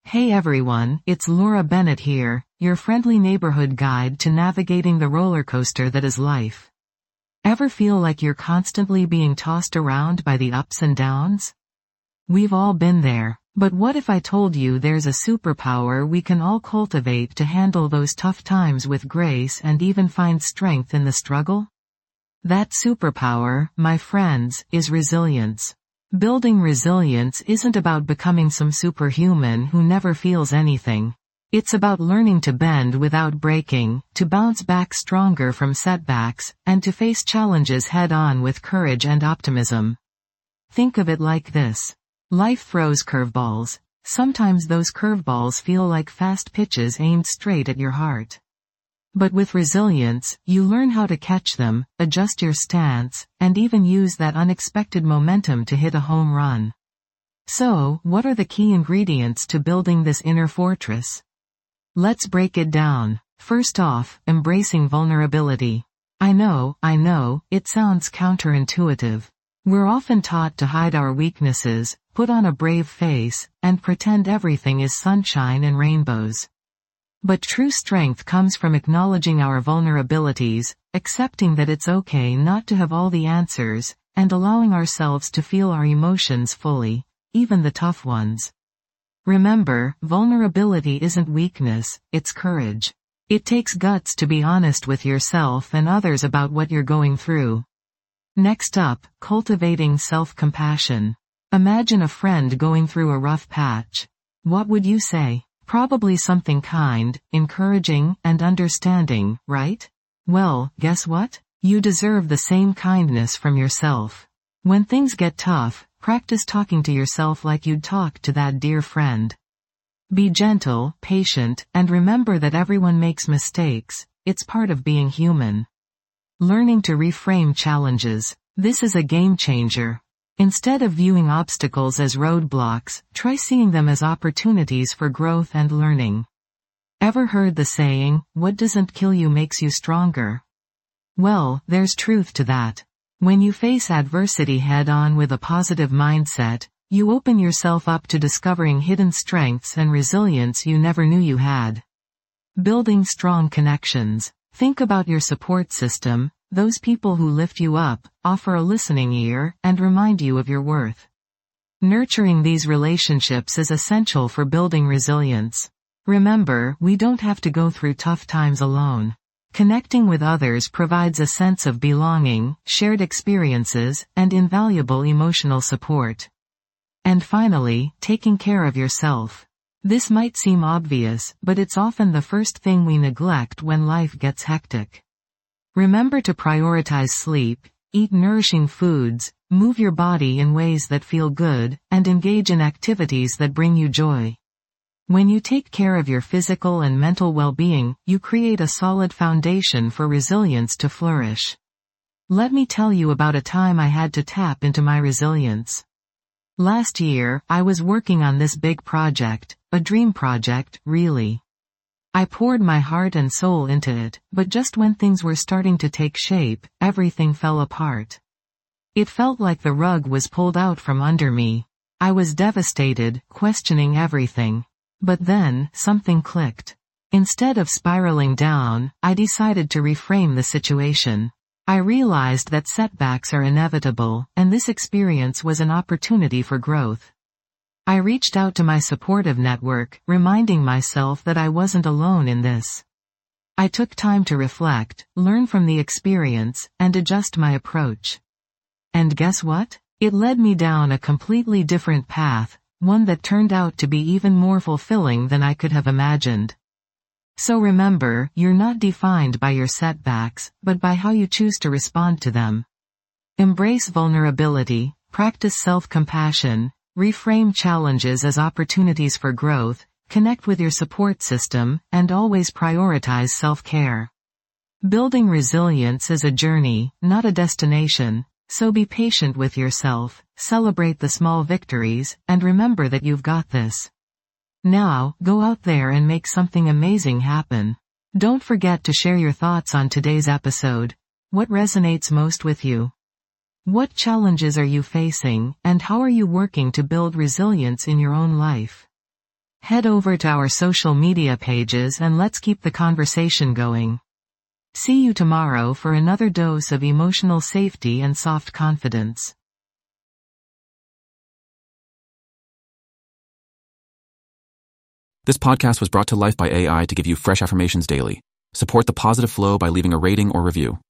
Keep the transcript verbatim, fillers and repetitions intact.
Hey everyone, it's Laura Bennett here, your friendly neighborhood guide to navigating the roller coaster that is life. Ever feel like you're constantly being tossed around by the ups and downs? We've all been there, but what if I told you there's a superpower we can all cultivate to handle those tough times with grace and even find strength in the struggle? That superpower, my friends, is resilience. Building resilience isn't about becoming some superhuman who never feels anything. It's about learning to bend without breaking, to bounce back stronger from setbacks, and to face challenges head-on with courage and optimism. Think of it like this. Life throws curveballs. Sometimes those curveballs feel like fast pitches aimed straight at your heart. But with resilience, you learn how to catch them, adjust your stance, and even use that unexpected momentum to hit a home run. So, what are the key ingredients to building this inner fortress? Let's break it down. First off, embracing vulnerability. I know, I know, it sounds counterintuitive. We're often taught to hide our weaknesses, put on a brave face, and pretend everything is sunshine and rainbows. But true strength comes from acknowledging our vulnerabilities, accepting that it's okay not to have all the answers, and allowing ourselves to feel our emotions fully, even the tough ones. Remember, vulnerability isn't weakness, it's courage. It takes guts to be honest with yourself and others about what you're going through. Next up, cultivating self-compassion. Imagine a friend going through a rough patch. What would you say? Probably something kind, encouraging, and understanding, right? Well, guess what? You deserve the same kindness from yourself. When things get tough, practice talking to yourself like you'd talk to that dear friend. Be gentle, patient, and remember that everyone makes mistakes. It's part of being human. Learning to reframe challenges. This is a game changer. Instead of viewing obstacles as roadblocks, try seeing them as opportunities for growth and learning. Ever heard the saying, "What doesn't kill you makes you stronger"? Well, there's truth to that. When you face adversity head-on with a positive mindset, you open yourself up to discovering hidden strengths and resilience you never knew you had. Building strong connections. Think about your support system. Those people who lift you up, offer a listening ear, and remind you of your worth. Nurturing these relationships is essential for building resilience. Remember, we don't have to go through tough times alone. Connecting with others provides a sense of belonging, shared experiences, and invaluable emotional support. And finally, taking care of yourself. This might seem obvious, but it's often the first thing we neglect when life gets hectic. Remember to prioritize sleep, eat nourishing foods, move your body in ways that feel good, and engage in activities that bring you joy. When you take care of your physical and mental well-being, you create a solid foundation for resilience to flourish. Let me tell you about a time I had to tap into my resilience. Last year, I was working on this big project, a dream project, really. I poured my heart and soul into it, but just when things were starting to take shape, everything fell apart. It felt like the rug was pulled out from under me. I was devastated, questioning everything. But then, something clicked. Instead of spiraling down, I decided to reframe the situation. I realized that setbacks are inevitable, and this experience was an opportunity for growth. I reached out to my supportive network, reminding myself that I wasn't alone in this. I took time to reflect, learn from the experience, and adjust my approach. And guess what? It led me down a completely different path, one that turned out to be even more fulfilling than I could have imagined. So remember, you're not defined by your setbacks, but by how you choose to respond to them. Embrace vulnerability, practice self-compassion, reframe challenges as opportunities for growth, connect with your support system, and always prioritize self-care. Building resilience is a journey, not a destination, so be patient with yourself, celebrate the small victories, and remember that you've got this. Now, go out there and make something amazing happen. Don't forget to share your thoughts on today's episode. What resonates most with you? What challenges are you facing, and how are you working to build resilience in your own life? Head over to our social media pages and let's keep the conversation going. See you tomorrow for another dose of emotional safety and soft confidence. This podcast was brought to life by A I to give you fresh affirmations daily. Support the positive flow by leaving a rating or review.